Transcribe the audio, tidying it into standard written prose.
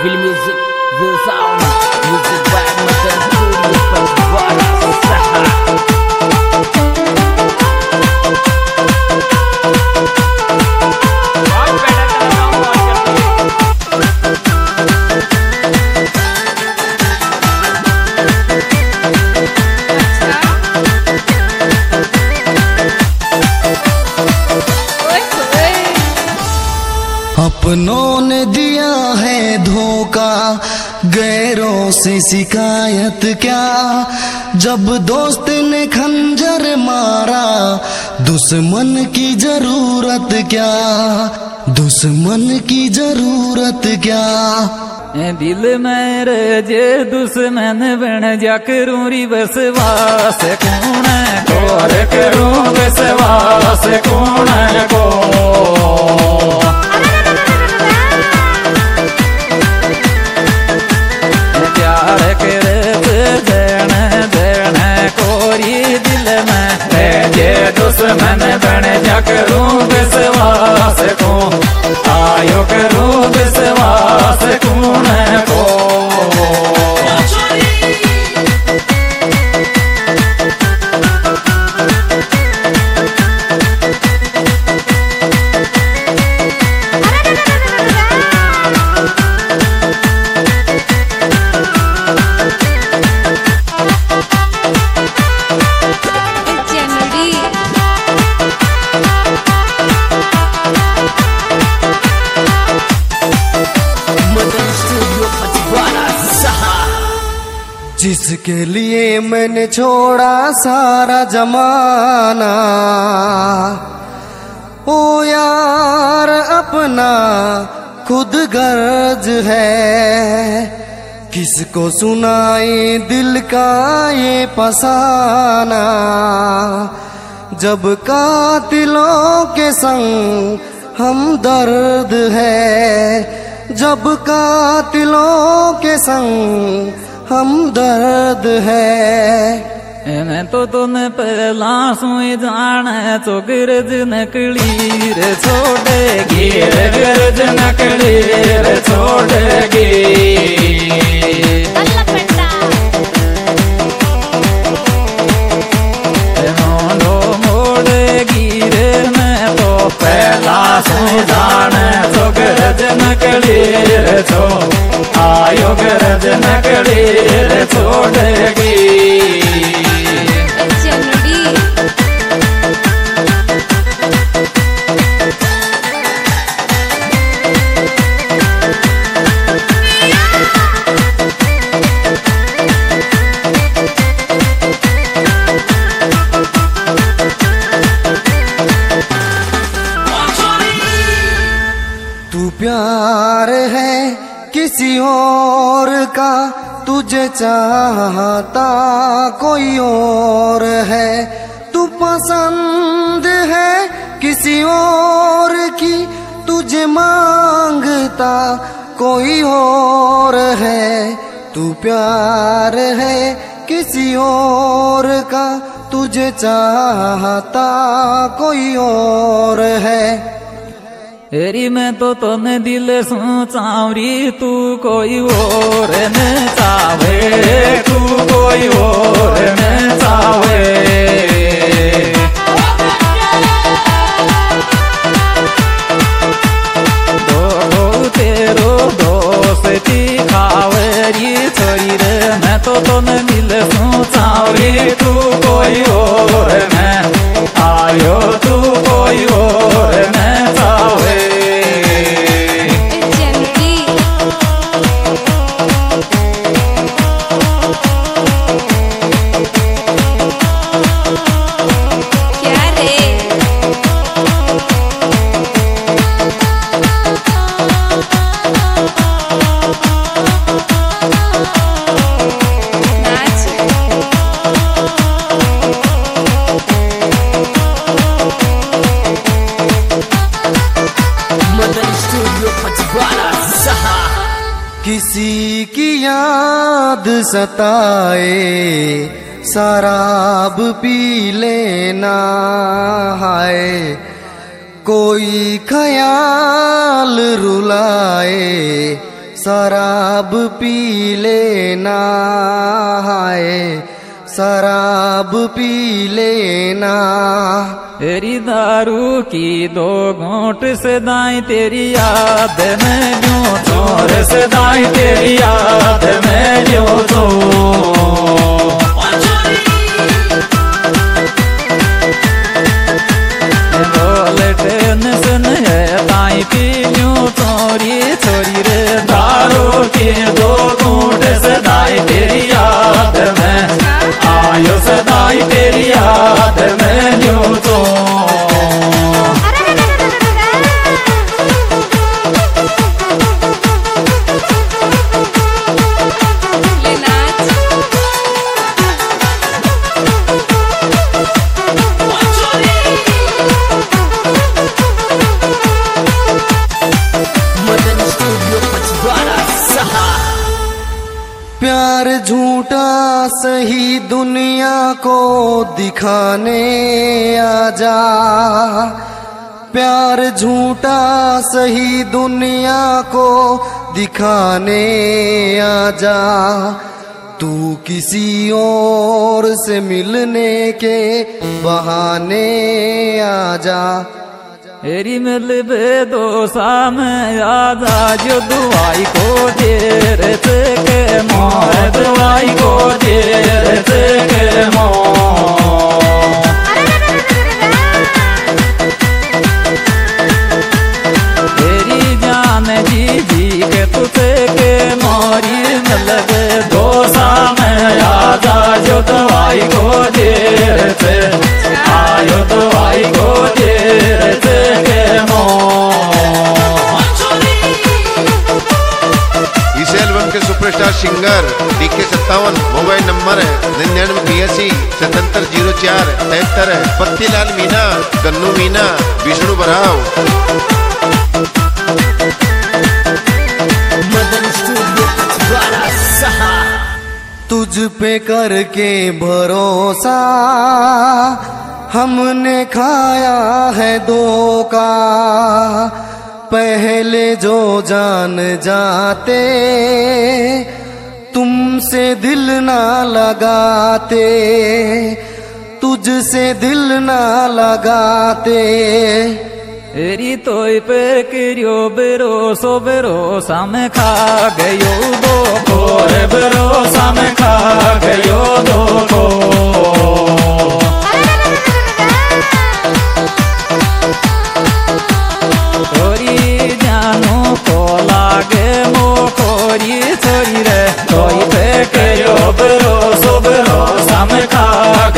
Will music, will sound, music by Madan Studio Panchwara Saha. अपनों ने दिया है धोखा, गैरों से शिकायत क्या। जब दोस्त ने खंजर मारा, दुश्मन की जरूरत क्या, दुश्मन की जरूरत क्या। दिल मेरे जे दुश्मन बन जा करूं री बसवास कौन को करूं बसवास कौन को। प्यार करे देन देन कोरी दिल में जे दुश्मन बन जा करूं बसवास को। आयो करूं विश्वास कौन को। जिसके लिए मैंने छोड़ा सारा जमाना, ओ यार अपना खुद गर्ज है। किसको सुनाई दिल का ये फसाना, जब कातिलों के संग हम दर्द है। जब कातिलों के संग हम दर्द है। मैं तो तुम्हें पहला सुई जाने तो गिरज नकली रे छोड़ेगी, गिरज नकली रे छोड़ेगी। मोड़ो मोड़ेगी रे मैं तो पहला सुई जाने तो गिरज नकली रे छो। आयो गरज नकली रे छोड़ेगी। तू प्यार है किसी और का, तुझे चाहता कोई और है। तू पसंद है किसी और की, तुझे मांगता कोई और है। तू प्यार है किसी और का, तुझे चाहता कोई और है। हेरी मैं तो तने दिल सोचावरी तू कोई और न चावे, तू कोई और न चावे। दो तेरो दोस्ती खावरी छोरी रे मैं तो तने दिल सोचावरी तू कोई और न आयो, तू कोई और न चावे। किसी की याद सताए, शराब पी लेना हाय। कोई ख्याल रुलाए, शराब पी लेना हाय शराब पी लेना। तेरी दारू की 2 घूंट से दाई तेरी याद में यूं चोर से दाई तेरी याद में यूं तो टेंशन है ताई पी यूं चोरी चोरी रे दारू की 2 घूंट से दाई तेरी याद में आयो सदाई तेरी याद में यूं तो प्यार झूठा सही दुनिया को दिखाने आजा। प्यार झूठा सही दुनिया को दिखाने आजा। तू किसी और से मिलने के बहाने आजा। तेरी मिल बेदोसा में आजा जो दुआई को देर से के मोर दुआई को देर से के मोर तेरी जान जी जी के तुझे के मोरी मिल बेदोसा में आजा जो दुआई को देर से आयो दुआई को देर से इस एल्बम के superstar singer DK57 mobile number है 9982 7704 पत्तीलाल मीना गन्नू मीना विष्णु बराव। तुझ पे करके भरोसा हमने खाया है धोखा। पहले जो जान जाते तुमसे दिल ना लगाते। तुझसे दिल ना लगाते। तेरी तोय पे करियो भरोसो भरोसा में खा गयो दो खोर भरोसा में खा गयो दो खो तोरी जानो को लागे मो खोरी छोरी रे तोय पे करियो भरोसो भरोसा में खा